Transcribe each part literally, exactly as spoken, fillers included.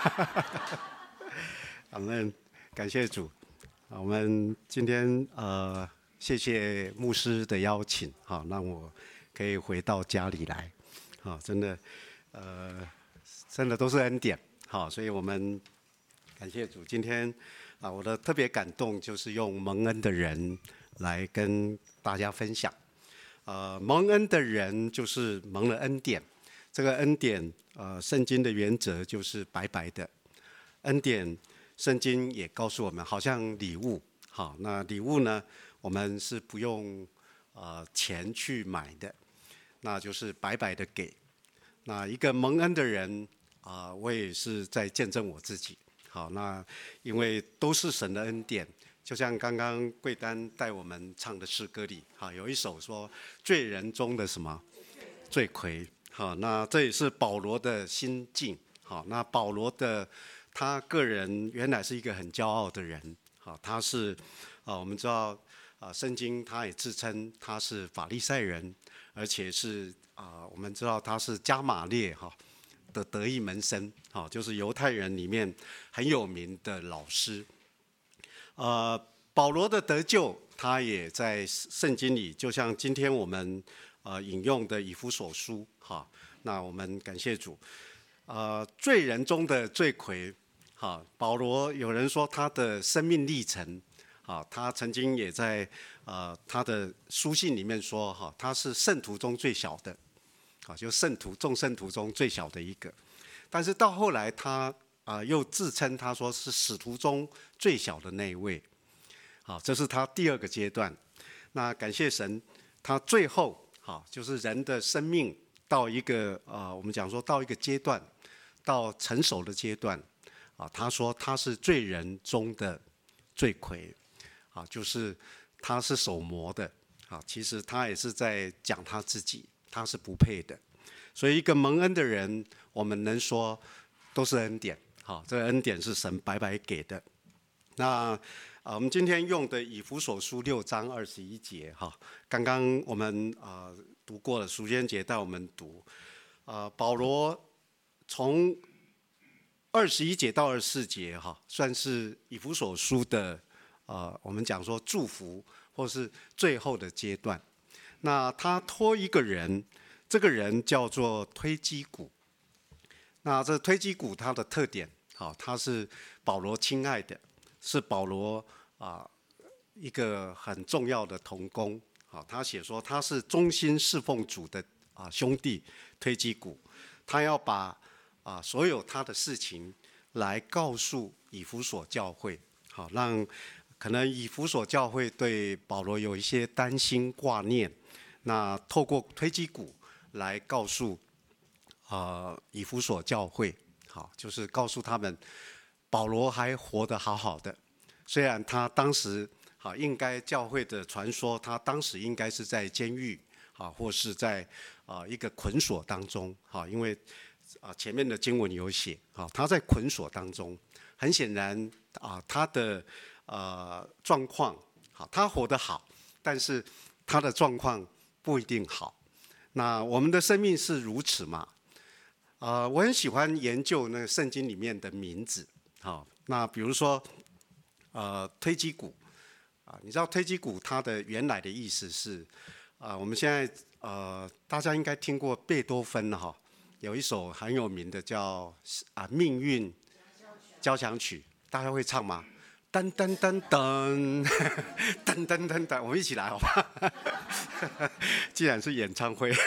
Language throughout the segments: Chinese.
我们感谢主，我们今天呃，谢谢牧师的邀请，好，让我可以回到家里来，好，真的，呃，真的都是恩典，好，所以我们感谢主。今天啊，我的特别感动就是用蒙恩的人来跟大家分享，呃，蒙恩的人就是蒙了恩典，这个恩典，呃，圣经的原则就是白白的恩典。圣经也告诉我们，好像礼物，好，那礼物呢，我们是不用呃钱去买的，那就是白白的给。那一个蒙恩的人啊、呃，我也是在见证我自己。好，那因为都是神的恩典，就像刚刚贵丹带我们唱的诗歌里，好，有一首说罪人中的什么罪魁，好，那这也是保罗的心境。好，那保罗的。他个人原来是一个很骄傲的人，好，他是啊，我们知道啊，圣经他也自称他是法利赛人，而且是啊，我们知道他是加马列哈的得意门生，好，就是犹太人里面很有名的老师。呃，保罗的得救，他也在圣经里，就像今天我们呃引用的以弗所书，哈，那我们感谢主，呃，罪人中的罪魁。好，保罗有人说他的生命历程，啊，他曾经也在呃他的书信里面说，哈，他是圣徒中最小的，啊，就圣徒众圣徒中最小的一个。但是到后来他啊又自称他说是使徒中最小的那一位，好，这是他第二个阶段。那感谢神，他最后好就是人的生命到一个呃我们讲说到一个阶段，到成熟的阶段。啊，他说他是罪人中的罪魁，啊，就是他是手磨的，啊，其实他也是在讲他自己，他是不配的。所以一个蒙恩的人，我们能说都是恩典，好，这个恩典是神白白给的。那啊，我们今天用的以弗所书六章二十一节，哈，刚刚我们啊读过了，淑娟姐带我们读，啊，保罗从二十一节到二十四节，哈，算是以弗所书的，呃，我们讲说祝福，或是最后的阶段。那他托一个人，这个人叫做推基古。那这推基古他的特点，好，他是保罗亲爱的，是保罗啊、呃、一个很重要的同工。好，他写说他是忠心侍奉主的啊、呃、兄弟推基古，他要把啊，所有他的事情来告诉以弗所教会，好，让可能以弗所教会对保罗有一些担心挂念，那透过推基古来告诉啊、呃、以弗所教会，好，就是告诉他们保罗还活得好好的，虽然他当时好应该教会的传说，他当时应该是在监狱啊，或是在啊一个捆锁当中，好，因为。啊，前面的经文有写，啊，他在捆锁当中，很显然啊，他的呃状况，好，他活得好，但是他的状况不一定好。那我们的生命是如此嘛？啊、呃，我很喜欢研究那个圣经里面的名字，好，那比如说呃推基古，啊，你知道推基古它的原来的意思是，啊，我们现在呃大家应该听过贝多芬哈。有一首很有名的叫啊《命运交响曲》，大家会唱吗？噔噔噔噔噔噔噔噔，我们一起来好吧？既然是演唱会，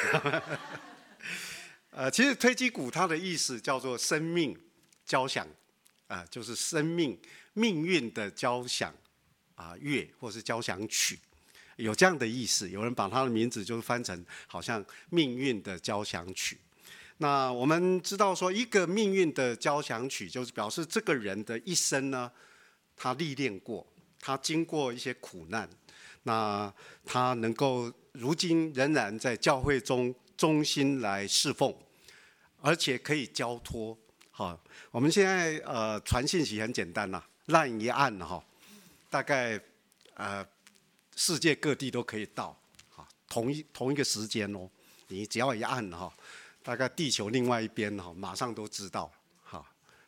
呃，其实推基古它的意思叫做生命交响，啊、呃，就是生命命运的交响啊、呃、乐或是交响曲，有这样的意思。有人把它的名字就翻成好像命运的交响曲。那我们知道说，一个命运的交响曲，就是表示这个人的一生呢，他历练过，他经过一些苦难，那他能够如今仍然在教会中忠心来侍奉，而且可以交托。好，我们现在呃传信息很简单啦，按一按哈，大概呃世界各地都可以到，好，同一同一个时间哦，你只要一按哈。大概地球另外一边哈，马上都知道，好，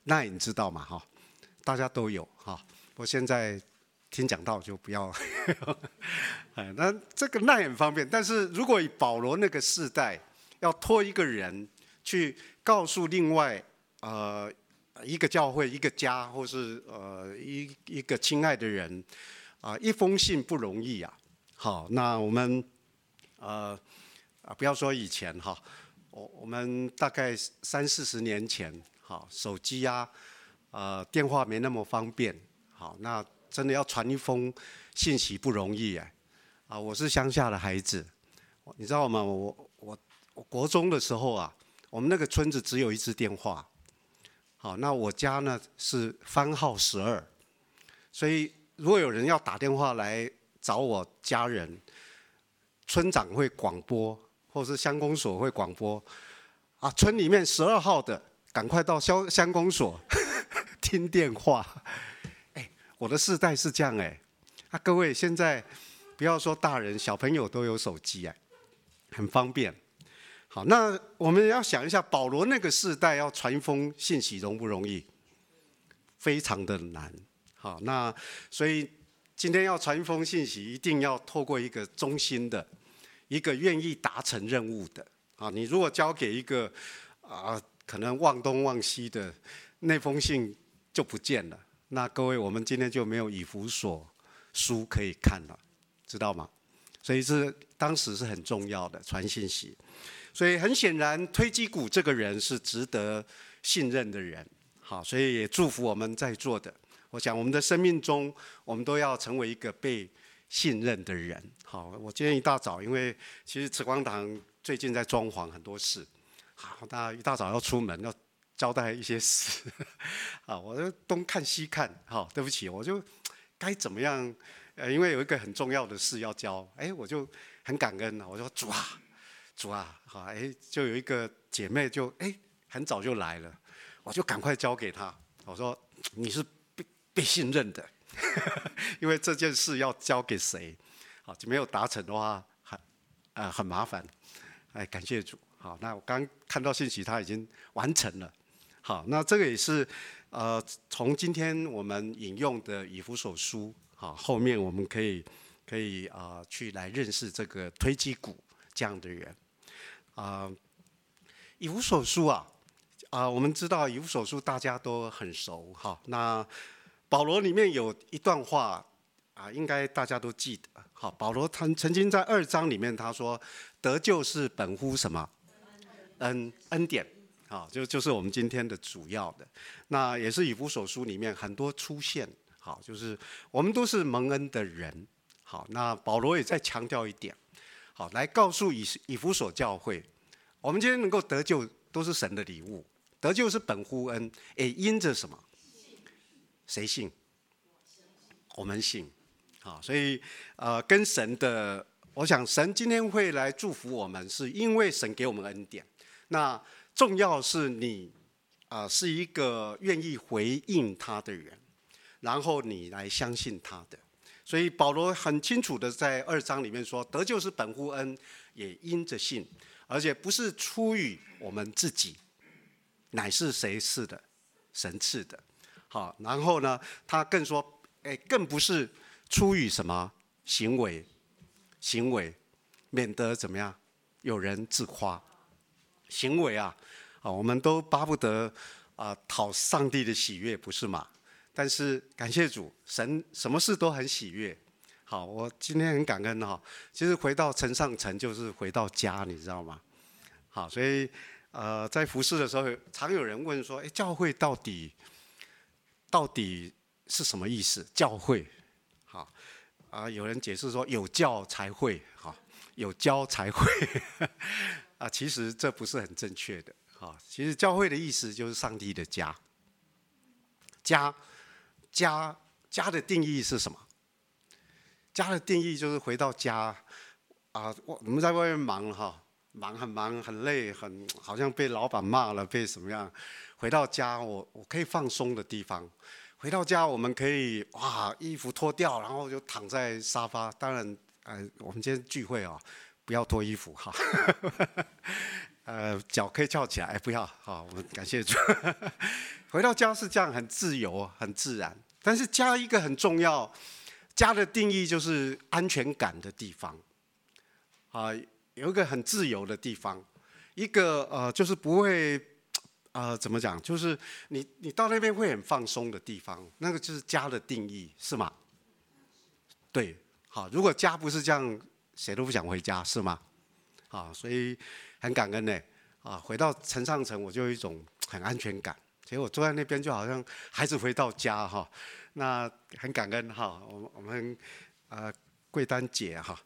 ，Line 你知道嘛？哈，大家都有哈。我现在听讲道就不要，哎，那这个 Line 很方便，但是如果以保罗那个世代，要托一个人去告诉另外呃一个教会、一个家，或是呃一一个亲爱的人啊、呃，一封信不容易啊。好，那我们呃啊不要说以前哈。我我们大概三四十年前，好，手机啊，呃，电话没那么方便，好，那真的要传一封信息不容易哎，啊，我是乡下的孩子，你知道吗？我我我国中的时候啊，我们那个村子只有一支电话，好，那我家呢是番号十二，所以如果有人要打电话来找我家人，村长会广播。或是乡公所会广播，啊，村里面十二号的，赶快到乡乡公所听电话。哎，我的世代是这样哎，啊，各位现在不要说大人，小朋友都有手机哎，很方便。好，那我们要想一下，保罗那个世代要传一封信息容不容易？非常的难。好，那所以今天要传一封信息，一定要透过一个中心的。一个愿意达成任务的啊，你如果交给一个啊可能忘东忘西的，那封信就不见了。那各位，我们今天就没有以弗所书可以看了，知道吗？所以这当时是很重要的传信息。所以很显然，推基古这个人是值得信任的人。好，所以也祝福我们在座的。我想我们的生命中，我们都要成为一个被信任的人。好，我今天一大早，因为其实慈光堂最近在装潢很多事，好，那一大早要出门要交代一些事，啊，我就东看西看，好，对不起，我就该怎么样？呃，因为有一个很重要的事要交，哎，我就很感恩，我说主啊，主啊，好，哎，就有一个姐妹就哎很早就来了，我就赶快交给她，我说你是被被信任的。因为这件事要交给谁，好，就没有达成的话，很呃很麻烦。哎，感谢主。好，那我刚看到信息，他已经完成了。好，那这个也是呃从今天我们引用的以弗所书，好，后面我们可以可以啊、呃、去来认识这个推基古这样的人。啊、呃，以弗所书啊啊、呃，我们知道以弗所书大家都很熟，哈，那。保罗里面有一段话啊，应该大家都记得。好，保罗他曾经在二章里面他说，得救是本乎什么？恩恩典。好，就就是我们今天的主要的。那也是以弗所书里面很多出现。好，就是我们都是蒙恩的人。好，那保罗也在强调一点。好，来告诉以以弗所教会，我们今天能够得救都是神的礼物，得救是本乎恩，也因着什么？谁信？我们信，好，所以呃，跟神的，我想神今天会来祝福我们，是因为神给我们恩典。那重要是你啊、呃，是一个愿意回应他的人，然后你来相信他的。所以保罗很清楚的在二章里面说，得救是本乎恩，也因着信，而且不是出于我们自己，乃是谁赐的？神赐的。好，然后呢，他更说，哎，更不是出于什么行为，行为，免得怎么样，有人自夸。行为啊，啊，我们都巴不得啊讨上帝的喜悦，不是吗？但是感谢主，神什么事都很喜悦。好，我今天很感恩哈。其实回到城上城就是回到家，你知道吗？好，所以呃，在服侍的时候，常有人问说，哎，教会到底？到底是什么意思？教会，好啊，有人解释说有教才会，好，有教才会，啊，其实这不是很正确的，好，其实教会的意思就是上帝的家，家，家，家的定义是什么？家的定义就是回到家，啊，我我们在外面忙哈，忙很忙很累，很好像被老板骂了，被什么样？回到家，我我可以放松的地方。回到家，我们可以哇，衣服脱掉，然后就躺在沙发。当然，呃，我们今天聚会啊，不要脱衣服哈。 呃，脚可以翘起来，哎，不要，好，我们感谢主。回到家是这样，很自由，很自然。但是家一个很重要，家的定义就是安全感的地方，啊，有一个很自由的地方，一个呃，就是不会，呃，怎么讲，就是你你到那边会很放松的地方，那个就是家的定义，是吗？对，好，如果家不是这样，谁都不想回家，是吗？啊，所以很感恩呢。啊，回到城上城，我就有一种很安全感。所以我坐在那边，就好像孩子回到家哈。那很感恩哈，我们我们呃桂丹姐哈，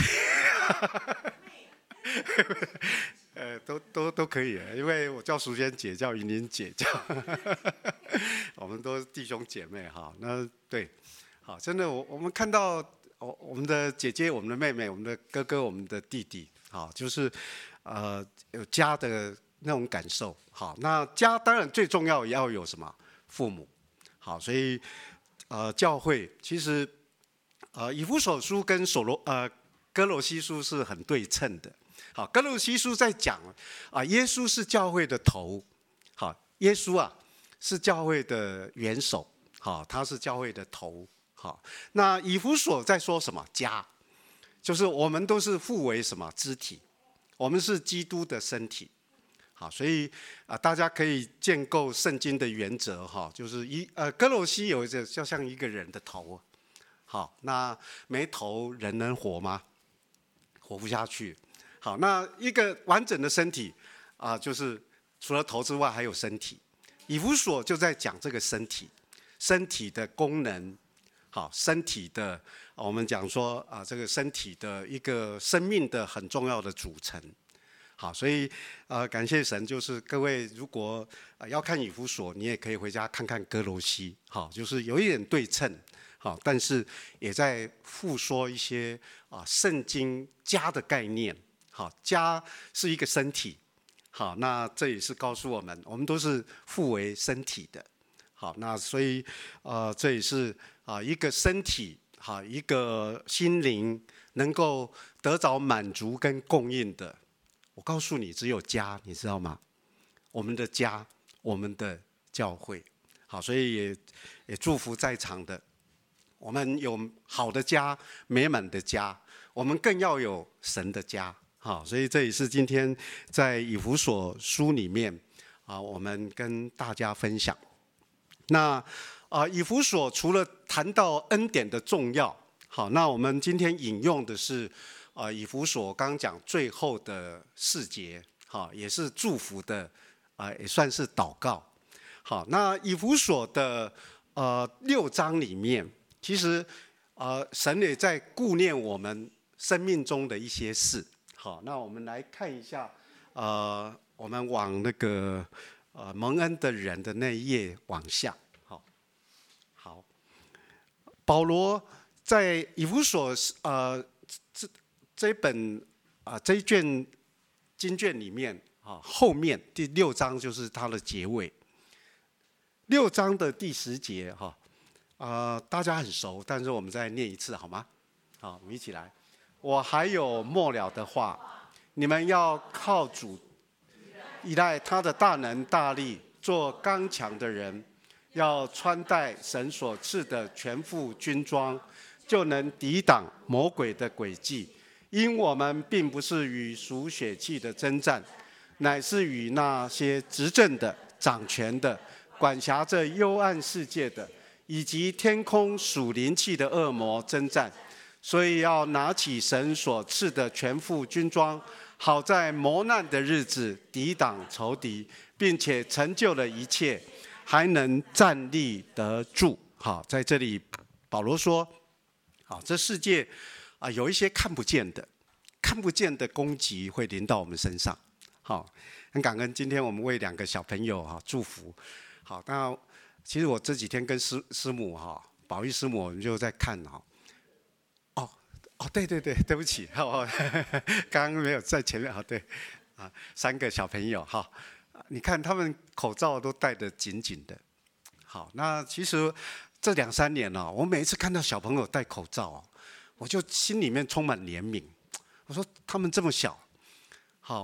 呃都都都可以，因为我叫淑娟姐，叫云林姐，叫我们都是弟兄姐妹哈。那对，好，真的我我们看到我我们的姐姐、我们的妹妹、我们的哥哥、我们的弟弟，好，就是呃有家的那种感受。好，那家当然最重要也要有什么父母。好，所以呃教会其实呃以弗所书跟所罗呃哥罗西书是很对称的。好，哥罗西书在讲啊，耶稣是教会的头。好，耶稣啊是教会的元首。好，他是教会的头。好，那以弗所在说什么？家，就是我们都是互为什么肢体，我们是基督的身体。好，所以啊、呃，大家可以建构圣经的原则哈，就是一呃，哥罗西有一个就像一个人的头。好，那没头人能活吗？活不下去。好，那一个完整的身体啊、呃，就是除了头之外还有身体。以弗所就在讲这个身体，身体的功能。好，身体的我们讲说啊、呃，这个身体的一个生命的很重要的组成。好，所以呃，感谢神，就是各位如果、呃、要看以弗所，你也可以回家看看哥罗西。好，就是有一点对称，好，但是也在复说一些啊、呃、圣经家的概念。好，家是一个身体。好，那这也是告诉我们，我们都是互为身体的。好，那所以呃，这也是啊、呃、一个身体，好，一个心灵能够得着满足跟供应的。我告诉你，只有家，你知道吗？我们的家，我们的教会。好，所以也也祝福在场的，我们有好的家，美满的家，我们更要有神的家。好，所以这也是今天在以弗所书里面啊，我们跟大家分享。那啊，以弗所除了谈到恩典的重要，好，那我们今天引用的是。啊，以弗所刚刚讲最后的四节，好，也是祝福的，啊，也算是祷告。好，那以弗所的呃六章里面，其实呃神也在顾念我们生命中的一些事。好，那我们来看一下，呃，我们往那个呃蒙恩的人的那一页往下。好，好，保罗在以弗所呃这。这一本啊、呃，这一卷经卷里面啊，后面第六章就是它的结尾。六章的第十节哈，啊、呃，大家很熟，但是我们再念一次好吗？好，我们一起来。我还有末了的话，你们要靠主，依赖他的大能大力，做刚强的人，要穿戴神所赐的全副军装，就能抵挡魔鬼的诡计。因我们并不是与属血气的征战，乃是与那些执政的、掌权的、管辖着幽暗世界的，以及天空属灵气的恶魔征战。所以要拿起神所赐的全副军装，好在磨难的日子抵挡仇敌，并且成就了一切，还能站立得住。好，在这里保罗说，好，这世界啊，有一些看不见的、看不见的攻击会临到我们身上。好，很感恩，今天我们为两个小朋友哈祝福。好，那其实我这几天跟师师母哈，宝玉师母，我们就在看哈。哦哦，对对对，对不起，哦，刚刚没有在前面。好，对，啊，三个小朋友哈，你看他们口罩都戴得紧紧的。好，那其实这两三年了，我每一次看到小朋友戴口罩，我就心里面充满怜悯。我说他们这么小，好，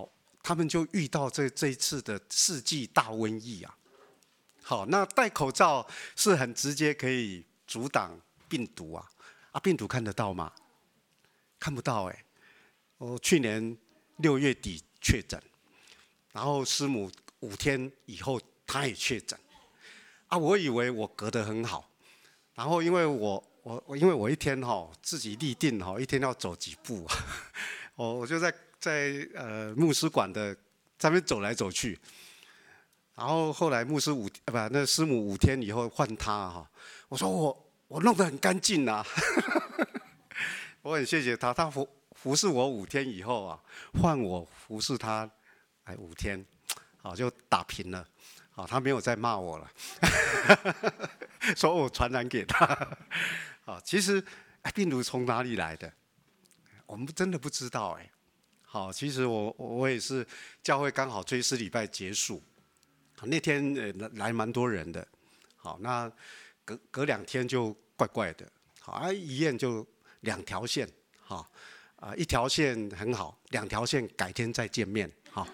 他们就遇到这这一次的世纪大瘟疫啊。好，那戴口罩是很直接可以阻挡病毒啊，啊，病毒看得到吗？看不到哎、欸。我去年六月底确诊，然后师母五天以后她也确诊，啊，我以为我隔得很好，然后因为我我我因为我一天哈、哦、自己立定哈、哦、一天要走几步，我我就在在呃牧师馆的上面走来走去。然后后来牧师五不那师母五天以后换他哈，我说我我弄得很干净啊，我很谢谢他，他服服侍我五天以后啊，换我服侍他哎五天，好就打平了，好他没有再骂我了，说我传染给他，好其实病毒从哪里来的，我们真的不知道哎，好其实我我也是教会刚好追思礼拜结束。那天呃来蛮多人的，好，那隔隔两天就怪怪的，好，啊一验就两条线，好，啊一条线很好，两条线改天再见面，好，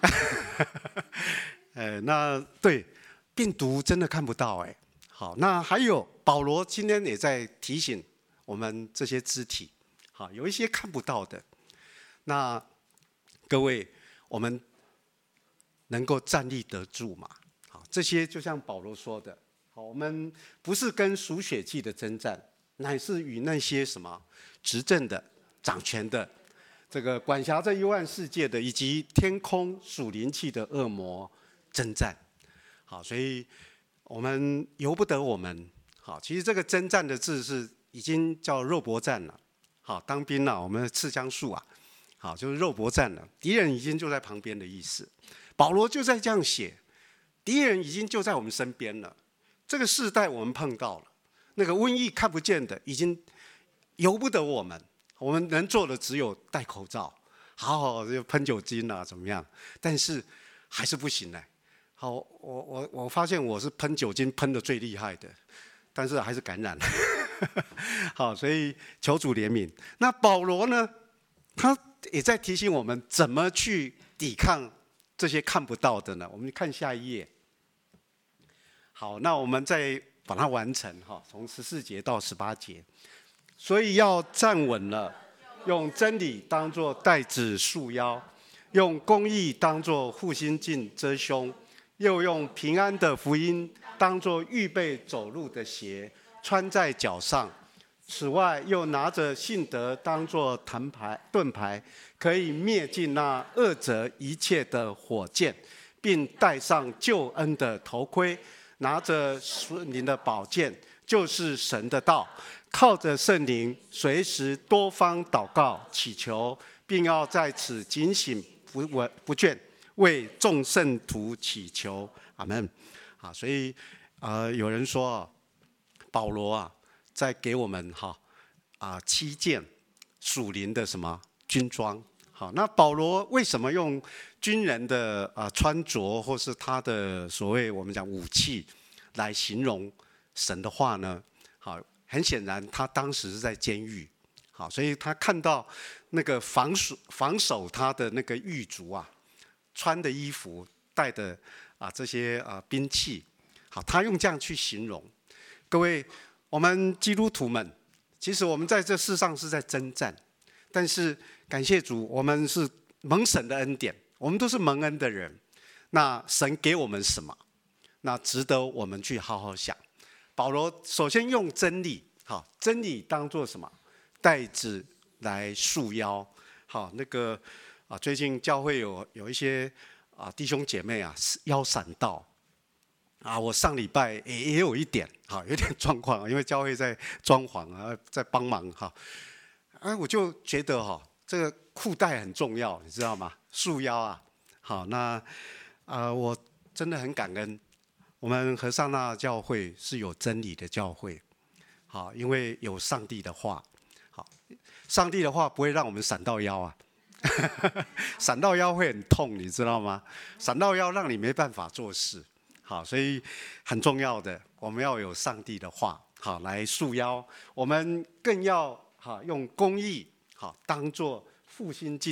呃那对病毒真的看不到哎，好，那还有保罗今天也在提醒我们这些肢体，好，有一些看不到的，那各位我们。能够站立得住嘛？好，这些就像保罗说的，好，我们不是跟属血气的征战，乃是与那些什么执政的、掌权的、这个管辖这幽暗世界的，以及天空属灵气的恶魔征战。好，所以我们由不得我们。好，其实这个征战的字是已经叫肉搏战了。好，当兵了，我们的刺枪术啊，好，就是肉搏战了，敌人已经就在旁边的意思。保罗就在这样写，敌人已经就在我们身边了。这个世代我们碰到了，那个瘟疫看不见的，已经由不得我们。我们能做的只有戴口罩，好好就喷酒精啊，怎么样？但是还是不行呢。好，我我我发现我是喷酒精喷得最厉害的，但是还是感染了。好，所以求主怜悯。那保罗呢？他也在提醒我们怎么去抵抗。这些看不到的呢，我们看下一页。好，那我们再把它完成哈，从十四节到十八节。所以要站稳了，用真理当作带子束腰，用公义当作护心镜遮胸，又用平安的福音当作预备走路的鞋穿在脚上。此外，又拿着信德当作盾牌，盾牌可以灭尽那恶者一切的火箭，并戴上救恩的头盔，拿着圣灵的宝剑，就是神的道，靠着圣灵，随时多方祷告祈求，并要在此警醒不稳不倦，为众圣徒祈求。阿们。啊，所以呃，有人说啊，保罗啊。在给我们哈啊七件属灵的什么军装。好，那保罗为什么用军人的啊穿着或是他的所谓我们讲武器来形容神的话呢？好，很显然他当时是在监狱，好，所以他看到那个防守防守他的那个狱卒啊，穿的衣服带的啊这些啊兵器，好，他用这样去形容。各位。我们基督徒们，其实我们在这世上是在征战，但是感谢主，我们是蒙神的恩典，我们都是蒙恩的人。那神给我们什么？那值得我们去好好想。保罗首先用真理，好，真理当作什么？带子来束腰。好，那个啊，最近教会有有一些啊弟兄姐妹啊腰闪到。啊，我上礼拜也也有一点，哈，有点状况，因为教会在装潢啊，在帮忙哈，哎，我就觉得哈，这个裤带很重要，你知道吗？束腰啊，好，那啊、呃，我真的很感恩，我们和尚那教会是有真理的教会，好，因为有上帝的话，好，上帝的话不会让我们闪到腰啊，闪到腰会很痛，你知道吗？闪到腰让你没办法做事。好，所以很重要的，我们要有上帝的话，好来束腰。我们更要好用公义，好当作护心镜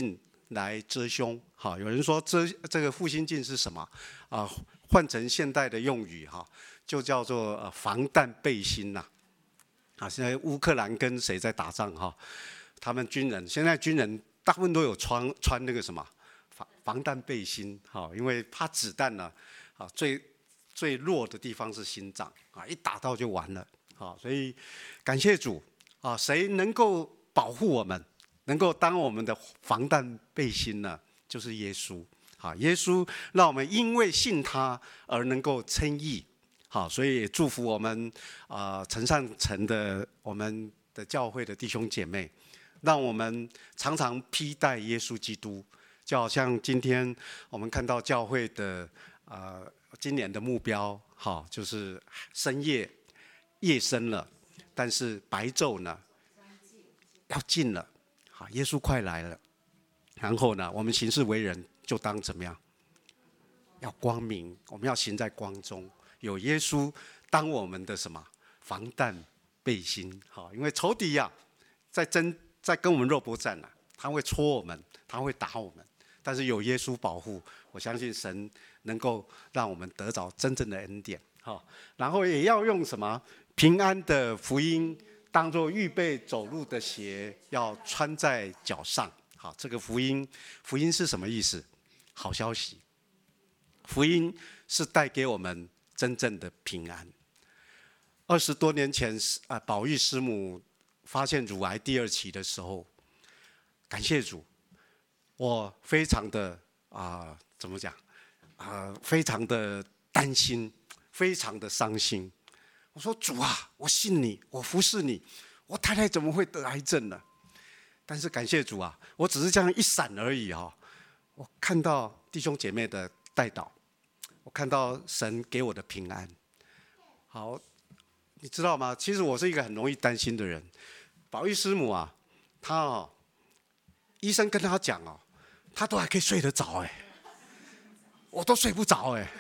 来遮胸。好，有人说遮这个复兴镜是什么啊？换成现代的用语哈，就叫做呃防弹背心呐。啊，现在乌克兰跟谁在打仗哈？他们军人现在军人大部分都有穿穿那个什么防防弹背心，哈，因为怕子弹呢，啊最最弱的地方是心脏啊，一打到就完了，啊，所以感谢主啊，谁能够保护我们，能够当我们的防弹背心呢？就是耶稣，啊，耶稣让我们因为信他而能够称义，好，所以也祝福我们啊城上城的我们的教会的弟兄姐妹。让我们常常披戴耶稣基督，就好像今天我们看到教会的呃今年的目标，好，就是深夜夜深了，但是白昼呢要近了，好，耶稣快来了。然后呢，我们行事为人就当怎么样？要光明，我们要行在光中，有耶稣当我们的什么防弹背心，好，因为仇敌呀、啊，在争。在跟我们肉搏战啊，他会戳我们，他会打我们，但是有耶稣保护，我相信神能够让我们得着真正的恩典。好，然后也要用什么平安的福音当作预备走路的鞋，要穿在脚上。好，这个福音，福音是什么意思？好消息，福音是带给我们真正的平安。二十多年前啊，宝玉师母发现乳癌第二期的时候，感谢主，我非常的啊、呃，怎么讲啊、呃，非常的担心，非常的伤心。我说主啊，我信你，我服侍你，我太太怎么会得癌症呢？但是感谢主啊，我只是这样一闪而已哈、哦。我看到弟兄姐妹的代祷，我看到神给我的平安。好，你知道吗？其实我是一个很容易担心的人。宝玉师母啊，她哦，医生跟她讲哦，她都还可以睡得着哎，我都睡不着哎。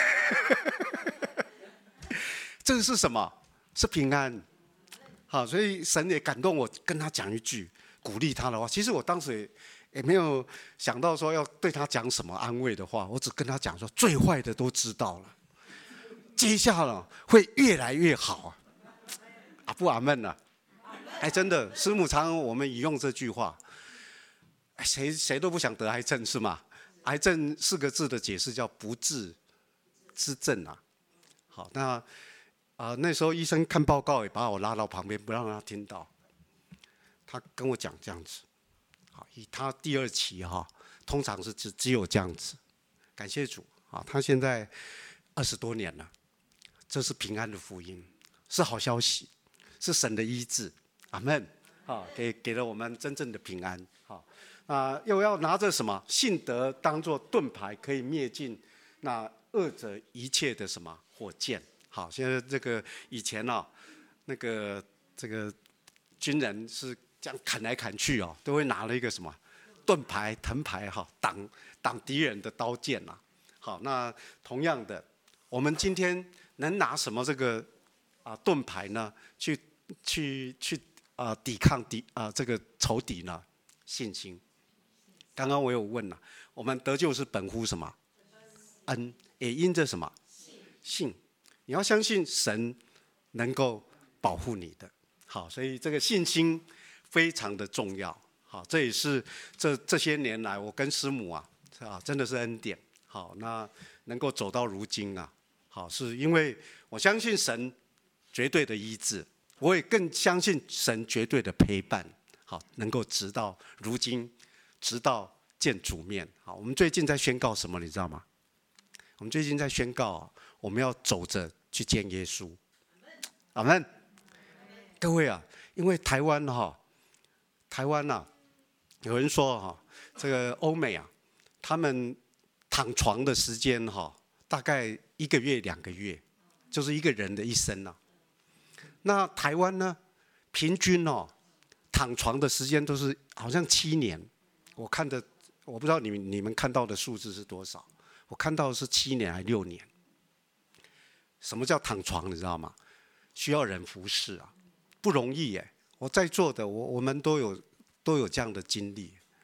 这个是什么？是平安。好，所以神也感动我，跟她讲一句鼓励她的话。其实我当时也也没有想到说要对她讲什么安慰的话，我只跟她讲说，最坏的都知道了，接下来会越来越好啊！阿不阿们啊？哎，真的，师母常我们引用这句话，谁谁都不想得癌症是吗？癌症四个字的解释叫不治之症啊。好，那啊、呃、那时候医生看报告也把我拉到旁边，不让他听到。他跟我讲这样子，好，以他第二期哈，通常是只只有这样子。感谢主啊，他现在二十多年了，这是平安的福音，是好消息，是神的医治。阿们，好，给给了我们真正的平安，好，啊，又要拿着什么信德当作盾牌，可以灭尽那恶者一切的什么火箭。好，现在这个以前啊，那个这个军人是这样砍来砍去哦，都会拿了一个什么盾牌、藤牌哈，挡挡敌人的刀剑呐。好，那同样的，我们今天能拿什么这个啊盾牌呢？去去去。啊、呃，抵抗敌啊、呃，这个仇敌呢？信心。刚刚我有问了，我们得救是本乎什么？恩，也因着什么？信。你要相信神能够保护你的。好，所以这个信心非常的重要。好，这也是这这些年来我跟师母啊，啊，真的是恩典。好，那能够走到如今啊，好，是因为我相信神绝对的医治。我也更相信神绝对的陪伴，好，能够直到如今，直到见主面。好，我们最近在宣告什么？你知道吗？我们最近在宣告，我们要走着去见耶稣。阿们。各位啊，因为台湾哈，台湾呐、啊，有人说哈，这个欧美啊，他们躺床的时间哈，大概一个月、两个月，就是一个人的一生呐、啊。那台湾呢，平均哦，躺床的时间都是好像七年。我看的，我不知道你们你们看到的数字是多少？我看到的是七年还六年。什么叫躺床？你知道吗？需要人服侍啊，不容易耶。我在座的，我我们都有都有这样的经历。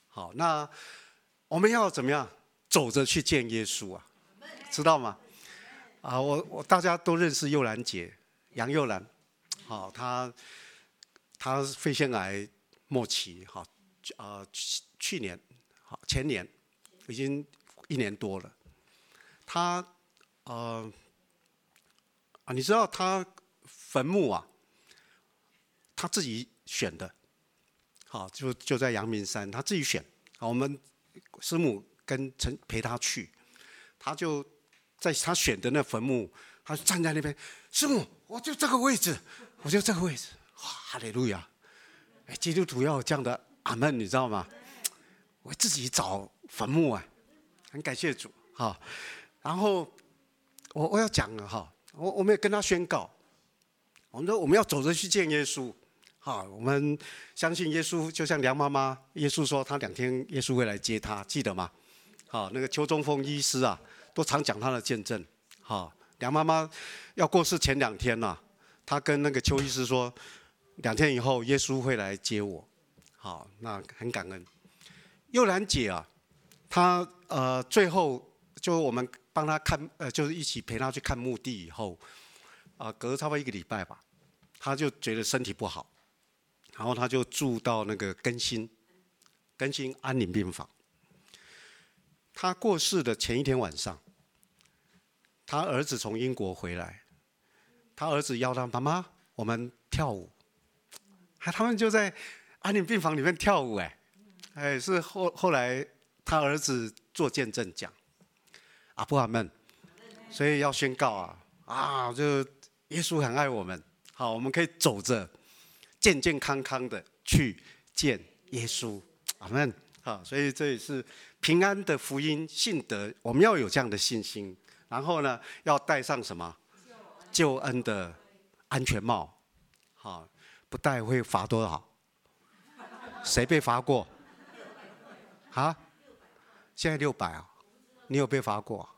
好，那我们要怎么样走着去见耶稣啊？知道吗？啊，我我大家都认识幼兰姐，杨幼兰，好，她她肺腺癌末期，好，呃，去去年，好，前年，已经一年多了。她呃啊，你知道她坟墓啊，她自己选的，好，就就在阳明山，她自己选。好，我们师母跟陈陪她去，她就在她选的那坟墓，她站在那边，师母，我就这个位置，我就这个位置，哇，哈利路亚！哎，基督徒要有这样的阿门，你知道吗？我自己找坟墓啊，很感谢主，好。然后我我要讲了哈，我我们也跟他宣告，我们说我们要走着去见耶稣，好，我们相信耶稣，就像梁妈妈，耶稣说他两天耶稣会来接他，记得吗？好，那个邱中峰医师啊，都常讲他的见证。好，梁妈妈要过世前两天呐、啊，他跟那个邱医师说，两天以后耶稣会来接我。好，那很感恩。幼兰姐啊，她呃最后就我们帮她看，呃就是一起陪她去看墓地以后，啊、呃、隔差不多一个礼拜吧，她就觉得身体不好，然后她就住到那个更新更新安宁病房。她过世的前一天晚上，她儿子从英国回来，她儿子邀她妈妈，我们跳舞，他们就在安宁病房里面跳舞，哎。哎，是后后来他儿子做见证讲，阿布阿们，所以要宣告啊啊，就耶稣很爱我们，好，我们可以走着健健康康的去见耶稣，阿们，好，所以这也是平安的福音信德，我们要有这样的信心，然后呢，要戴上什么救恩的安全帽，好，不戴会罚多少？谁被罚过？啊，现在六百啊，你有被罚过、啊？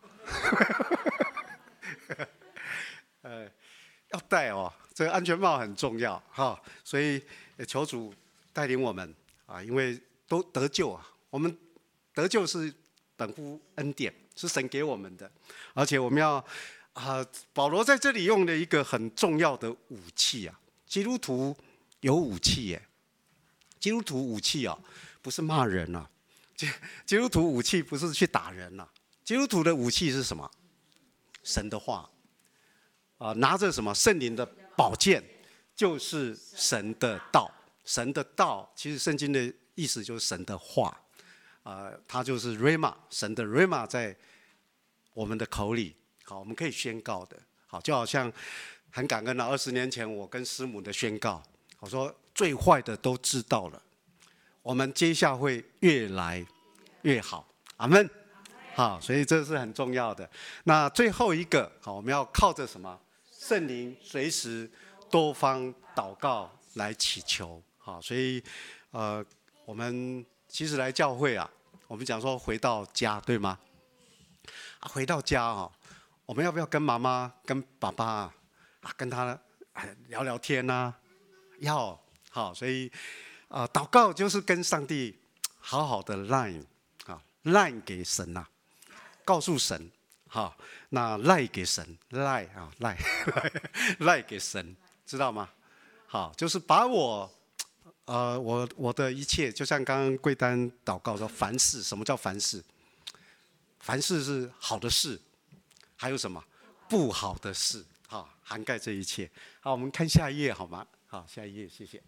呃，要戴哦，这个安全帽很重要哈，所以求主带领我们啊，因为都得救啊，我们得救是本乎恩典，是神给我们的，而且我们要啊，保罗在这里用了一个很重要的武器啊，基督徒有武器耶，基督徒武器啊，不是骂人啊。基督徒武器不是去打人呐、啊，基督徒的武器是什么？神的话，啊、呃，拿着什么圣灵的宝剑，就是神的道。神的道，其实圣经的意思就是神的话，啊、呃，它就是 Rhema， 神的 Rhema 在我们的口里，好，我们可以宣告的，好，就好像很感恩了。二十年前我跟师母的宣告，我说最坏的都知道了。我们接下会越来越好，阿们。好，所以这是很重要的。那最后一个，好，我们要靠着什么？圣灵随时多方祷告来祈求。好，所以呃，我们其实来教会啊，我们讲说回到家，对吗？啊，回到家哦，我们要不要跟妈妈、跟爸爸啊，啊跟他聊聊天啊？要，好，所以。啊、呃，祷告就是跟上帝好好的 line 啊 ，line 给神呐、啊，告诉神，好，那赖给神，赖啊赖赖给神，知道吗？好，就是把我，呃，我我的一切，就像刚刚贵丹祷告说，凡事，什么叫凡事？凡事是好的事，还有什么不好的事？好，涵盖这一切。好，我们看下一页好吗？好，下一页，谢谢。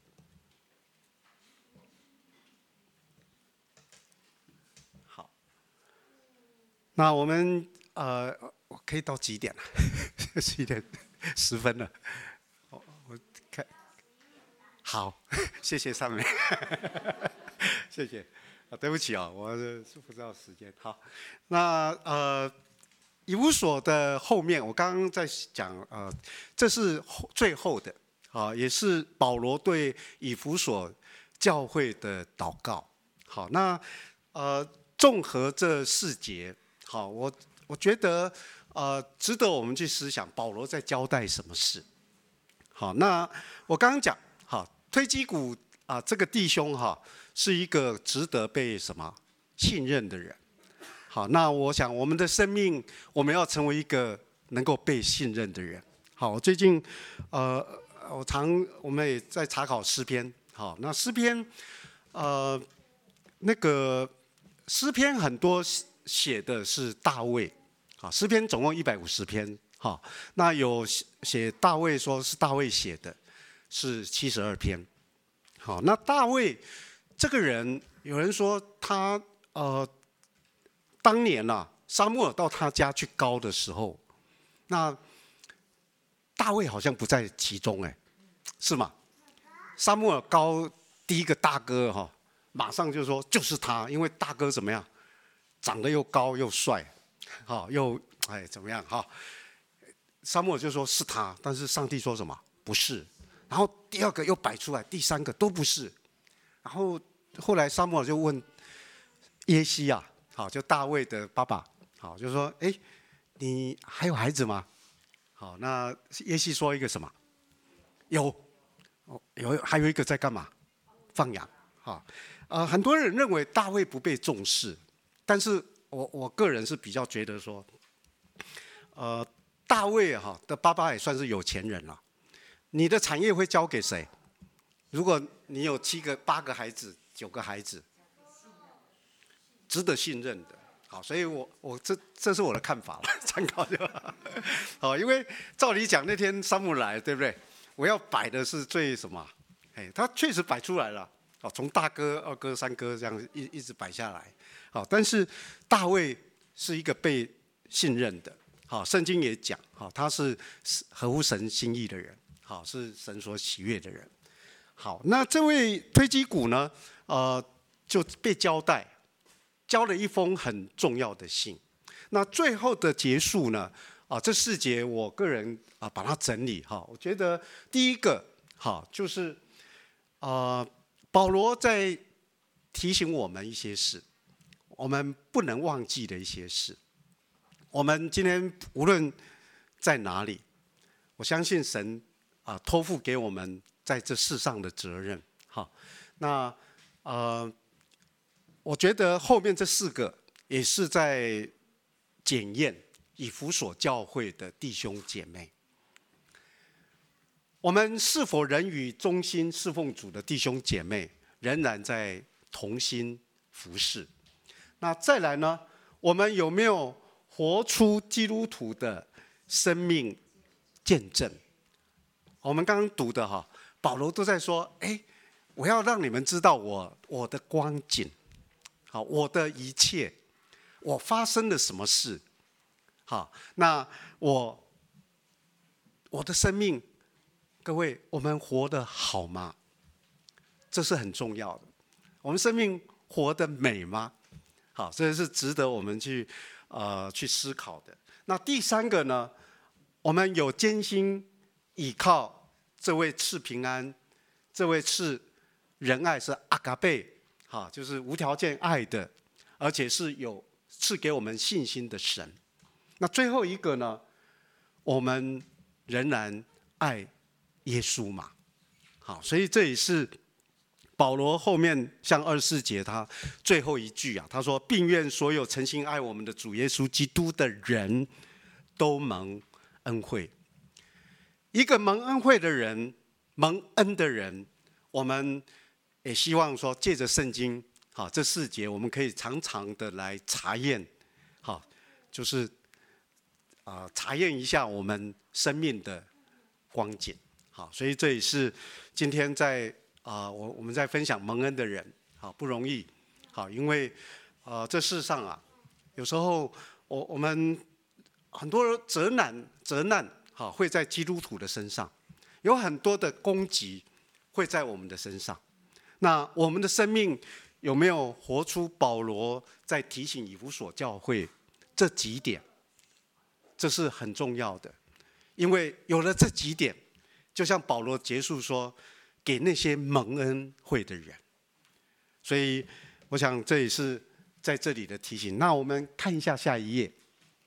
那我们呃，我可以到几点了？几点？十分了。我我看，好，谢谢上面，谢谢。啊，对不起啊、哦，我是不知道时间。好，那呃，以弗所的后面，我刚刚在讲呃，这是最后的啊，也是保罗对以弗所教会的祷告。好，那呃，综合这四节。好，我我觉得呃，值得我们去思想，保罗在交代什么事。好，那我刚刚讲，好，推基古啊、呃，这个弟兄哈， 是一个值得被什么信任的人。好，那我想我们的生命，我们要成为一个能够被信任的人。好，最近呃，我常我们也在查考诗篇。好，那诗篇呃，那个诗篇很多写的是大卫。好，诗篇总共一百五十篇。好，那有写大卫说是大卫写的，是七十二篇。好，那大卫这个人，有人说他呃，当年啊，撒母耳到他家去膏的时候，那大卫好像不在其中，哎，是吗？撒母耳膏第一个大哥哈，马上就说就是他，因为大哥怎么样，长得又高又帅，好又哎怎么样哈？撒母耳就说是他，但是上帝说什么？不是。然后第二个又摆出来，第三个都不是。然后后来撒母耳就问耶西啊，好，就大卫的爸爸，好，就说：哎，你还有孩子吗？好，那耶西说一个什么？有，有，还有一个在干嘛？放羊。好，呃，很多人认为大卫不被重视，但是我我个人是比较觉得说，呃。大卫哈的爸爸也算是有钱人了。你的产业会交给谁？如果你有七个、八个孩子、九个孩子，值得信任的。好，所以我我这这是我的看法了，参考就好。好，因为照理讲那天撒母来，对不对？我要摆的是最什么？哎，他确实摆出来了。好，从大哥、二哥、三哥这样一一直摆下来。好，但是大卫是一个被信任的。好，圣经也讲，好，他是合乎神心意的人，好，是神所喜悦的人。好，那这位推基古呢，呃，就被交代，交了一封很重要的信。那最后的结束呢，啊，这四节我个人啊把它整理哈，我觉得第一个好就是啊，保罗在提醒我们一些事，我们不能忘记的一些事。我们今天无论在哪里，我相信神啊托付给我们在这世上的责任。好，那呃，我觉得后面这四个也是在检验以弗所教会的弟兄姐妹，我们是否仍与忠心侍奉主的弟兄姐妹仍然在同心服侍？那再来呢，我们有没有活出基督徒的生命见证？我们刚刚读的哈，保罗都在说：哎，我要让你们知道我我的光景，好，我的一切，我发生了什么事？好，那我我的生命，各位，我们活得好吗？这是很重要的。我们生命活得美吗？好，这是值得我们去。呃，去思考的。那第三个呢，我们有艰辛倚靠这位赐平安，这位赐仁爱，是阿嘎贝，哈，就是无条件爱的，而且是有赐给我们信心的神。那最后一个呢，我们仍然爱耶稣嘛。好，所以这也是保罗后面像二十四节他最后一句啊，他说：并愿所有诚心爱我们的主耶稣基督的人都蒙恩惠。一个蒙恩惠的人，蒙恩的人，我们也希望说借着圣经，好，这四节我们可以常常的来查验，好，就是啊、呃、查验一下我们生命的光景。好，所以这也是今天在。啊、呃，我我们在分享蒙恩的人，好不容易，好，因为呃这世上啊，有时候我我们很多责难责难，好会在基督徒的身上，有很多的攻击会在我们的身上。那我们的生命有没有活出保罗在提醒以弗所教会这几点？这是很重要的，因为有了这几点，就像保罗结束说。给那些蒙恩惠的人，所以我想这也是在这里的提醒。那我们看一下下一页。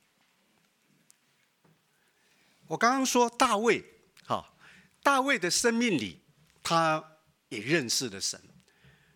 我刚刚说大卫，好，大卫的生命里，他也认识了神。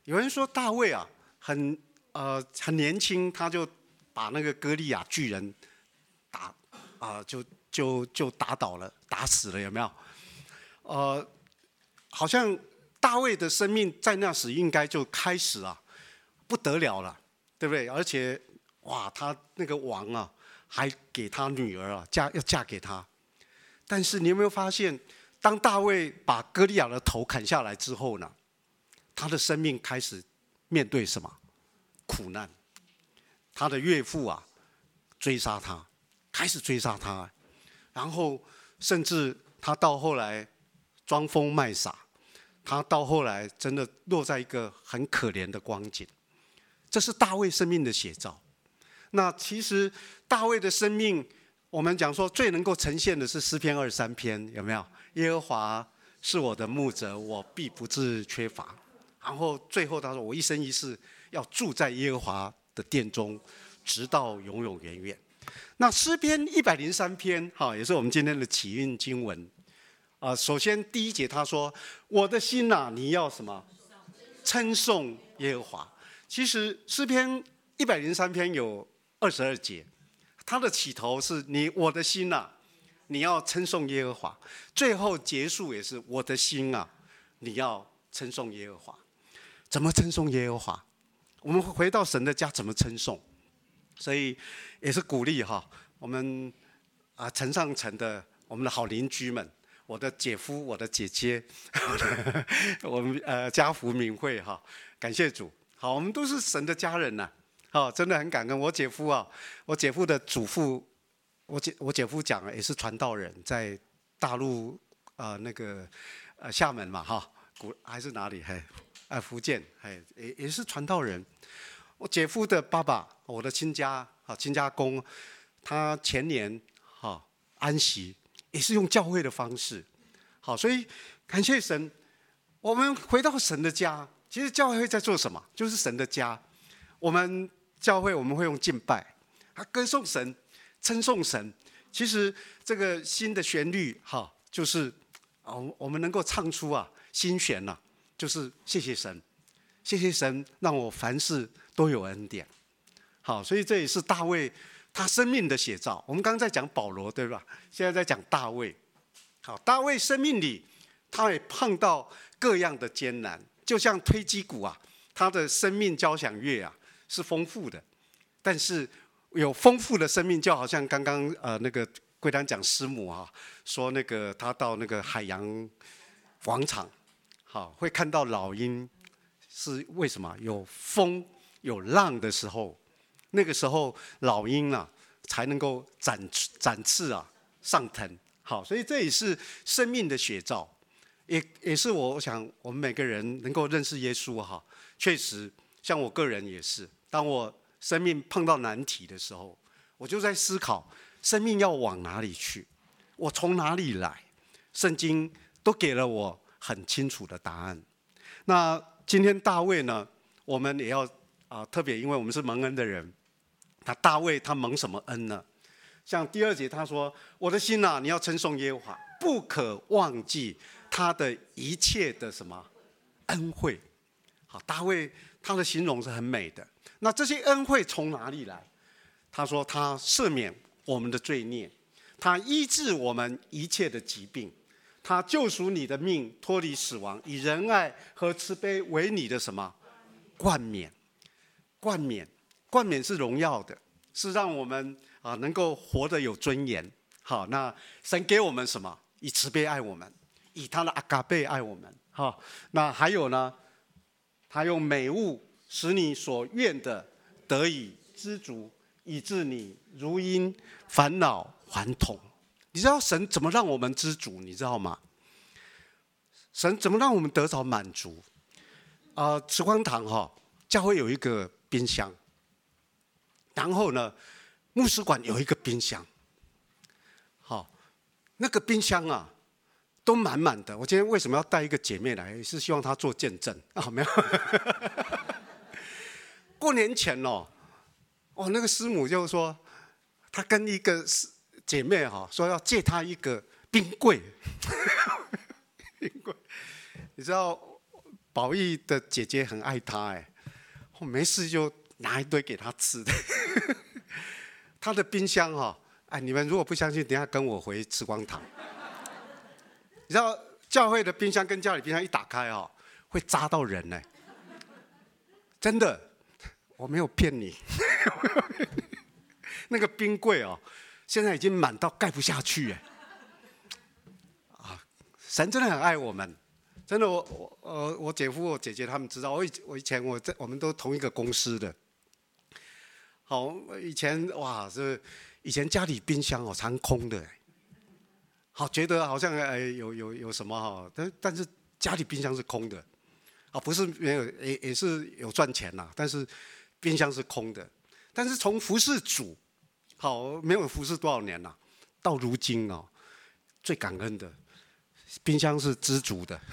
有人说大卫啊，很呃很年轻，他就把那个歌利亚巨人打啊、呃，就就就打倒了，打死了，有没有？呃，好像大卫的生命在那时应该就开始啊，不得了了，对不对？而且哇，他那个王啊，还给他女儿啊嫁要嫁给他。但是你有没有发现，当大卫把歌利亚的头砍下来之后呢，他的生命开始面对什么苦难？他的岳父啊追杀他，开始追杀他，然后甚至他到后来装疯卖傻，他到后来真的落在一个很可怜的光景。这是大卫生命的写照。那其实大卫的生命，我们讲说最能够呈现的是诗篇二十三篇，有没有？耶和华是我的牧者，我必不致缺乏。然后最后他说：“我一生一世要住在耶和华的殿中，直到永永远远。”那诗篇一百零三篇，哈，也是我们今天的起运经文。啊、呃，首先第一节他说：“我的心呐、啊，你要什么？称颂耶和华。”其实诗篇一百零三篇有二十二节，它的起头是你我的心呐、啊，你要称颂耶和华。最后结束也是我的心啊，你要称颂耶和华。怎么称颂耶和华？我们回到神的家怎么称颂？所以也是鼓励哈，我们啊城上城的我们的好邻居们，我的姐夫、我的姐姐，我们呃家福敏慧哈，感谢主。好，我们都是神的家人呐、啊。好，真的很感恩。我姐夫啊，我姐夫的祖父，我姐我姐夫讲也是传道人，在大陆啊、呃、那个呃厦门嘛哈，古还是哪里嘿，呃福建嘿也也是传道人。我姐夫的爸爸，我的亲家啊亲家公，他前年哈安息，也是用教会的方式。好，所以感谢神，我们回到神的家。其实教会在做什么？就是神的家。我们教会我们会用敬拜，啊，歌颂神，称颂神。其实这个新的旋律，哈，就是啊，我们能够唱出啊新弦呐、啊，就是谢谢神，谢谢神让我凡事都有恩典。好，所以这也是大卫他生命的写照。我们刚刚在讲保罗，对吧？现在在讲大卫。好，大卫生命里他也碰到各样的艰难。就像推基鼓啊，他的生命交响乐啊是丰富的，但是有丰富的生命，就好像刚刚呃那个贵丹讲师母啊，说那个他到那个海洋广场，好会看到老鹰，是为什么？有风有浪的时候，那个时候老鹰啊才能够展展翅啊上腾。好，所以这也是生命的写照。也也是我想，我们每个人能够认识耶稣哈，确实，像我个人也是，当我生命碰到难题的时候，我就在思考，生命要往哪里去，我从哪里来，圣经都给了我很清楚的答案。那今天大卫呢，我们也要啊、呃，特别因为我们是蒙恩的人，他大卫他蒙什么恩呢？像第二节他说：“我的心啊，你要称颂耶和华，不可忘记他的一切的什么恩惠。”好，大卫他的形容是很美的。那这些恩惠从哪里来？他说：“他赦免我们的罪孽，他医治我们一切的疾病，他救赎你的命，脱离死亡，以仁爱和慈悲为你的什么冠冕？冠冕，冠冕是荣耀的，是让我们啊能够活得有尊严。好，那神给我们什么？以慈悲爱我们，以他的阿嘎贝爱我们。好，那还有呢？他用美物使你所愿的得以知足，以致你如因烦恼还童。你知道神怎么让我们知足？你知道吗？神怎么让我们得着满足？啊、呃，慈光堂哈、哦，教会有一个冰箱，然后呢，牧师馆有一个冰箱。好，那个冰箱啊，都满满的。我今天为什么要带一个姐妹来？是希望她做见证啊？没有。过年前哦，哦，那个师母就说，她跟一个姐妹哈、哦、说要借她一个冰柜。冰柜，你知道宝玉的姐姐很爱他，哎，我没事就拿一堆给他吃的。他的冰箱哈，哎，你们如果不相信，等一下跟我回慈光堂。你知道教会的冰箱跟家里冰箱一打开哦，会扎到人呢，真的，我没有骗你。那个冰柜哦，现在已经满到盖不下去哎。啊，神真的很爱我们。真的，我我呃，我姐夫、我姐姐他们知道，我以我以前我在我们都同一个公司的。好，以前哇，这以前家里冰箱哦常空的，好觉得好像哎有有有什么哈，但但是家里冰箱是空的，啊不是没有也也是有赚钱啦，但是冰箱是空的。但是从服侍主，好没有服侍多少年了，到如今哦，最感恩的。冰箱是知足的，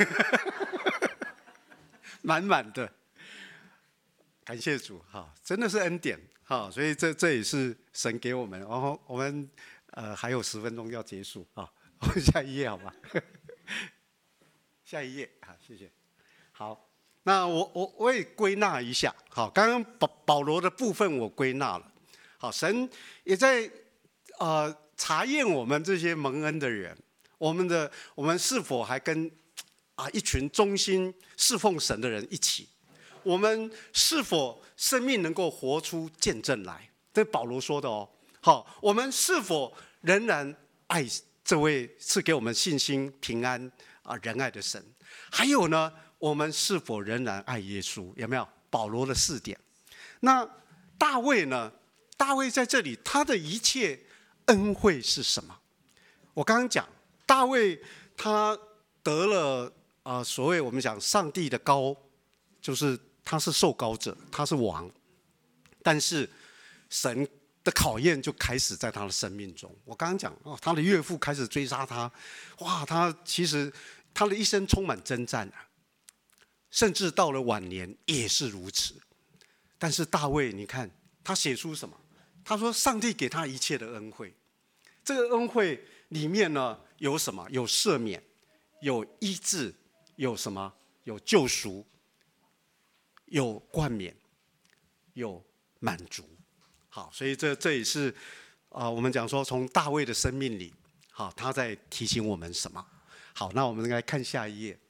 满满的，感谢主哈，真的是恩典哈，所以这这也是神给我们。然后我们呃还有十分钟要结束啊，我们下一页好吧？下一页好，谢谢。好，那我我我也归纳一下，好，刚刚保保罗的部分我归纳了，好，神也在呃查验我们这些蒙恩的人。我们的我们是否还跟啊一群忠心侍奉神的人一起？我们是否生命能够活出见证来？这是保罗说的哦。好，我们是否仍然爱这位赐给我们信心、平安啊仁爱的神？还有呢，我们是否仍然爱耶稣？有没有？保罗的四点。那大卫呢？大卫在这里，他的一切恩惠是什么？我刚刚讲。大卫他得了啊、呃，所谓我们讲上帝的膏，就是他是受膏者，他是王，但是神的考验就开始在他的生命中。我刚刚讲哦，他的岳父开始追杀他，哇，他其实他的一生充满征战啊，甚至到了晚年也是如此。但是大卫，你看他写出什么？他说上帝给他一切的恩惠，这个恩惠里面呢？有什么？有赦免，有医治，有什么？有救赎，有冠冕，有满足。好，所以这这也是啊、呃，我们讲说从大卫的生命里，好，他在提醒我们什么？好，那我们来看下一页。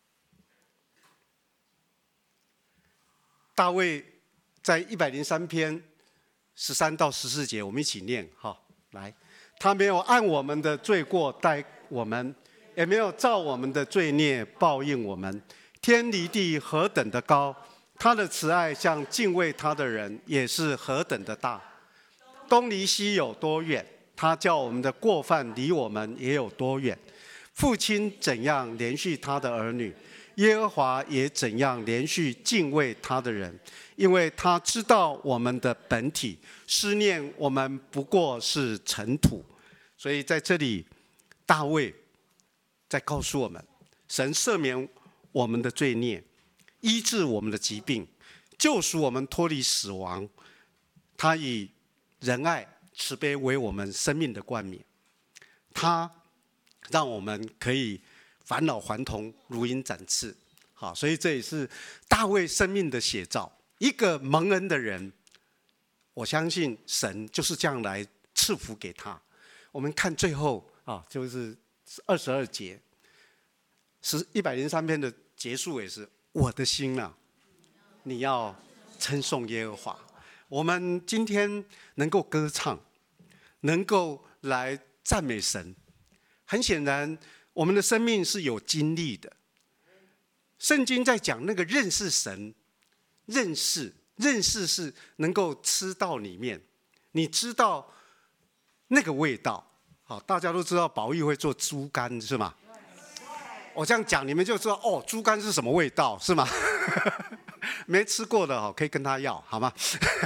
大卫在一百零三篇十三到十四节，我们一起念。好，来。他没有按我们的罪过待我们，也没有照我们的罪孽报应我们。天离地何等的高，他的慈爱向敬畏他的人也是何等的大。东离西有多远，他叫我们的过犯离我们也有多远。父亲怎样连续他的儿女，耶和华也怎样连续敬畏他的人，因为他知道我们的本体，思念我们不过是尘土。所以在这里，大卫在告诉我们，神赦免我们的罪孽，医治我们的疾病，救赎我们脱离死亡。他以仁爱慈悲为我们生命的冠冕，他让我们可以返老还童，如鹰展翅。好，所以这也是大卫生命的写照。一个蒙恩的人，我相信神就是这样来赐福给他。我们看最后啊，就是二十二节，是一百零三篇的结束也是我的心啊，你要称颂耶和华。我们今天能够歌唱，能够来赞美神，很显然我们的生命是有经历的。圣经在讲那个认识神，认识认识是能够吃到里面，你知道那个味道。好，大家都知道宝玉会做猪肝是吗？我这样讲你们就知道哦，猪肝是什么味道是吗？没吃过的哦，可以跟他要好吗？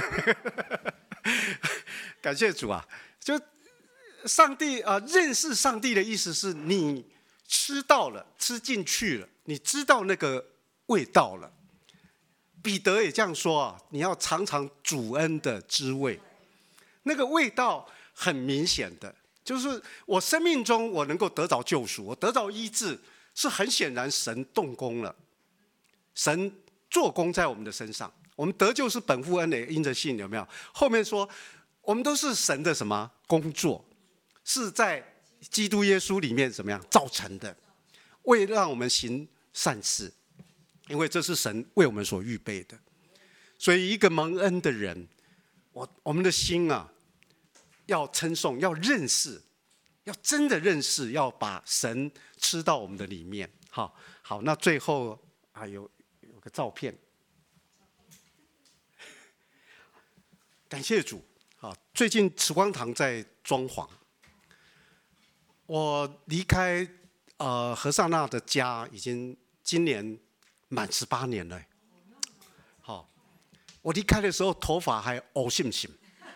感谢主啊！就上帝啊、呃，认识上帝的意思是你吃到了，吃进去了，你知道那个味道了。彼得也这样说啊，你要尝尝主恩的滋味，那个味道很明显的，就是我生命中我能够得着救赎，我得着医治，是很显然神动工了。 神做工在我们的身上。我们得救是本乎恩的，因着信，有没有？后面说，我们都是神的什么工作，是在基督耶稣里面怎么样造成的，为让我们行善事，因为这是神为我们所预备的。所以一个蒙恩的人，我我们的心啊，要称颂，要认识，要真的认识，要把神吃到我们的里面。好，好，那最后啊，有有个照片，感谢主。好，最近慈光堂在装潢，我离开呃何萨那的家已经今年满十八年了。好，我离开的时候头发还黑信信。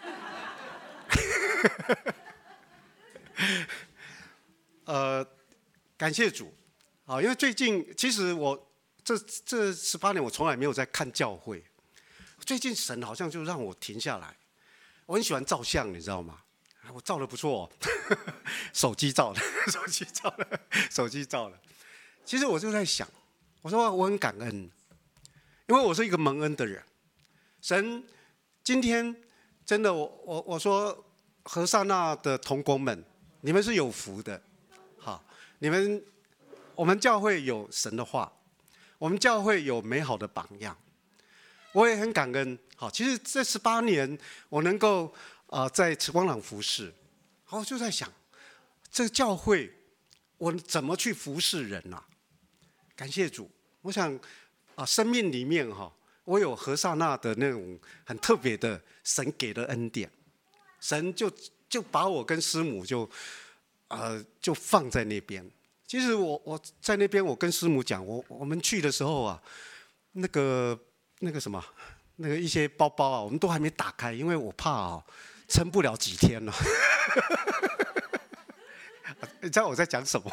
呃，感谢主。好，因为最近其实我这这十八年我从来没有在看教会，最近神好像就让我停下来。我很喜欢照相，你知道吗？我照的不错哦，手机照的，手机照的，手机照的。其实我就在想，我说我很感恩，因为我是一个蒙恩的人。神今天真的，我我我说何萨那的同工们，你们是有福的。好，你们我们教会有神的话，我们教会有美好的榜样，我也很感恩。好，其实这十八年我能够呃在慈光堂服侍，我就在想，这个教会我怎么去服侍人啊？感谢主，我想啊、呃，生命里面哈、哦，我有何萨那的那种很特别的神给的恩典，神就就把我跟师母就呃就放在那边。其实我我在那边，我跟师母讲，我我们去的时候啊，那个那个什么。那个一些包包啊，我们都还没打开，因为我怕啊，撑不了几天了。你知道我在讲什么？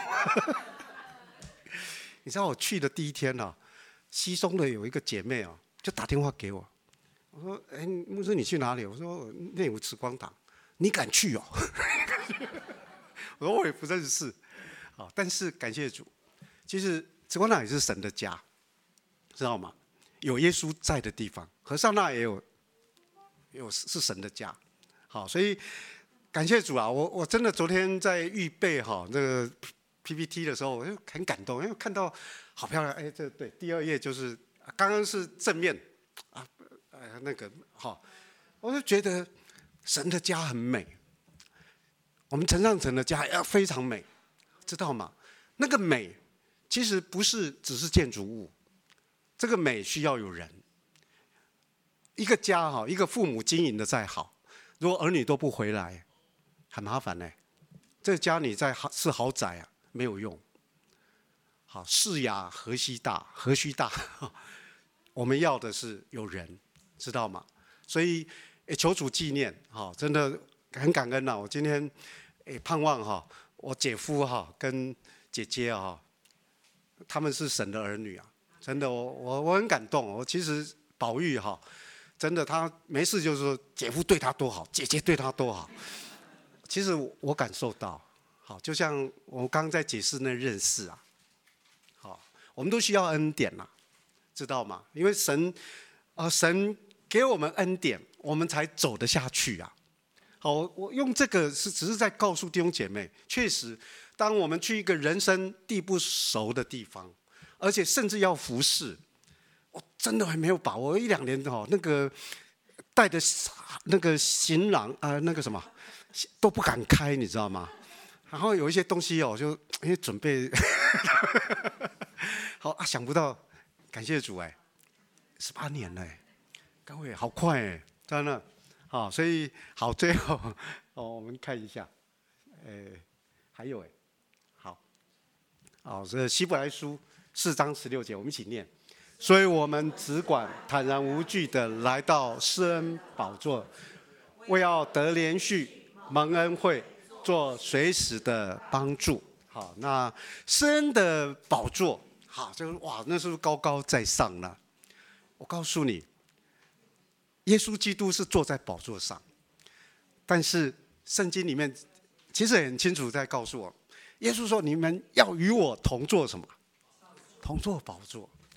你知道我去的第一天啊，西松的有一个姐妹啊，就打电话给我，我说：“哎，牧师你去哪里？”我说：“内湖慈光堂。”你敢去哦？我说我也不认识，好，但是感谢主，其实慈光堂也是神的家，知道吗？有耶稣在的地方，何萨那也有，有是神的家，好，所以感谢主啊！我我真的昨天在预备哈那个 P P T 的时候，我就很感动，因为看到好漂亮，哎，这对第二页就是刚刚是正面啊，呃那个好，我就觉得神的家很美，我们陈上城的家要非常美，知道吗？那个美其实不是只是建筑物。这个美需要有人，一个家哈，一个父母经营的再好，如果儿女都不回来，很麻烦呢。这个家你在是豪宅啊，没有用。好，世雅何须大，何须大？我们要的是有人，知道吗？所以求主纪念，哈，真的很感恩呐。我今天也盼望哈，我姐夫哈跟姐姐哈，他们是神的儿女啊。真的，我我我很感动。我其实宝玉哈，真的他没事就是说姐夫对他多好，姐姐对他多好。其实我感受到，好，就像我刚刚在解释那认识啊，好，我们都需要恩典呐，知道吗？因为神啊、呃，神给我们恩典，我们才走得下去啊。好，我用这个是只是在告诉弟兄姐妹，确实，当我们去一个人生地不熟的地方。而且甚至要服侍，我真的还没有把握。一两年哈，那个带的那个行囊啊、呃，那个什么都不敢开，你知道吗？然后有一些东西哦，就因为准备好啊，想不到，感谢主哎，十八年了哎，各位好快哎，真的好，所以好最后哦，我们看一下，哎，还有哎，好，好，这希伯来书。四章十六节，我们一起念。所以我们只管坦然无惧的来到施恩宝座，为要得连续蒙恩惠，做随时的帮助。好，那施恩的宝座，好，就是哇，那是不是高高在上呢？我告诉你，耶稣基督是坐在宝座上，但是圣经里面其实很清楚在告诉我，耶稣说：“你们要与我同坐什么？同坐宝座。”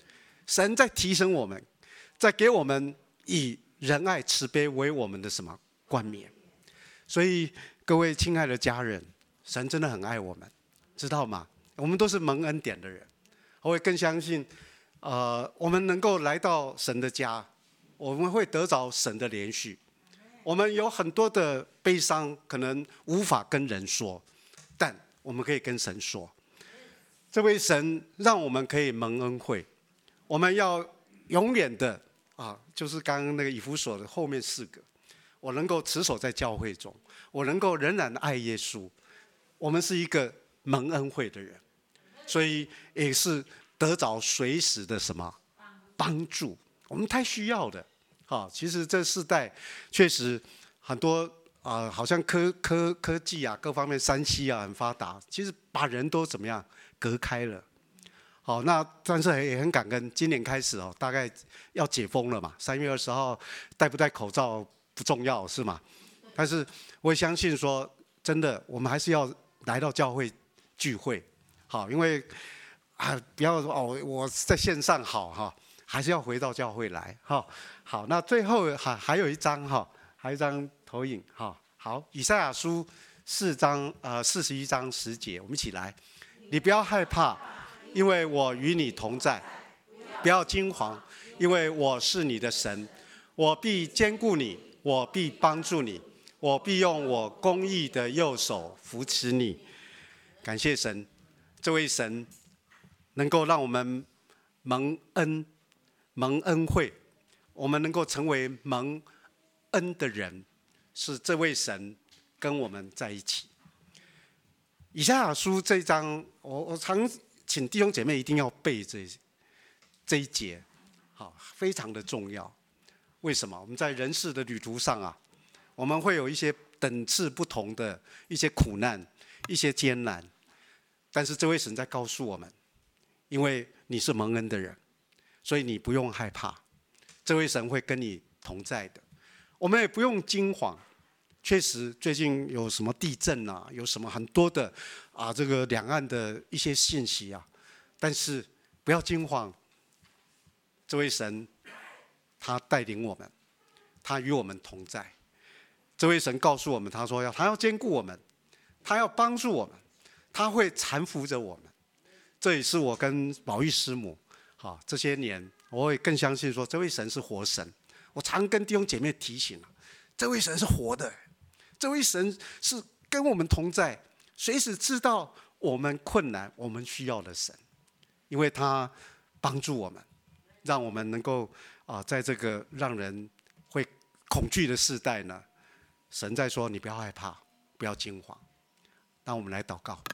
神在提升我们，在给我们以仁爱慈悲为我们的什么冠冕。所以各位亲爱的家人，神真的很爱我们，知道吗？我们都是蒙恩典的人，我会更相信，呃，我们能够来到神的家，我们会得着神的连续。我们有很多的悲伤，可能无法跟人说，但我们可以跟神说。这位神让我们可以蒙恩惠，我们要永远的啊，就是刚刚那个以弗所的后面四个，我能够持守在教会中，我能够仍然爱耶稣。我们是一个蒙恩惠的人，所以也是得着随时的什么帮助，我们太需要的。好，其实这世代确实很多啊、呃，好像科科科技啊，各方面三 C 啊很发达，其实把人都怎么样隔开了。好，那但是也很感恩，今年开始哦，大概要解封了嘛，三月二十号戴不戴口罩不重要是吗？但是我也相信说，真的我们还是要来到教会聚会，好，因为啊不要说哦我在线上好哈，还是要回到教会来哈。好，那最后还还有一张哈，还有一张投影哈。好，以赛亚书四章呃四十一章十节，我们一起来，你不要害怕，因为我与你同在；不要惊惶，因为我是你的神，我必坚固你，我必帮助你，我必用我公义的右手扶持你。感谢神，这位神能够让我们蒙恩、蒙恩惠，我们能够成为蒙恩的人，是这位神跟我们在一起。以赛亚书这一章，我我常请弟兄姐妹一定要背这这一节，好，非常的重要。为什么？我们在人世的旅途上啊，我们会有一些等次不同的一些苦难、一些艰难，但是这位神在告诉我们，因为你是蒙恩的人，所以你不用害怕，这位神会跟你同在的。我们也不用惊惶。确实，最近有什么地震啊，有什么很多的啊，这个两岸的一些信息啊，但是不要惊慌。这位神，他带领我们，他与我们同在。这位神告诉我们，他说要他要兼顾我们，他要帮助我们，他会搀扶着我们。这也是我跟宝玉师母，好这些年，我也更相信说，这位神是活神。我常跟弟兄姐妹提醒了，这位神是活的。这位神是跟我们同在，随时知道我们困难、我们需要的神，因为他帮助我们，让我们能够啊、呃，在这个让人会恐惧的世代呢，神在说：你不要害怕，不要惊慌。让我们来祷告。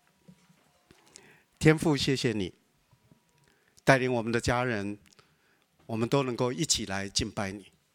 天父，谢谢你带领我们的家人，我们都能够一起来敬拜你。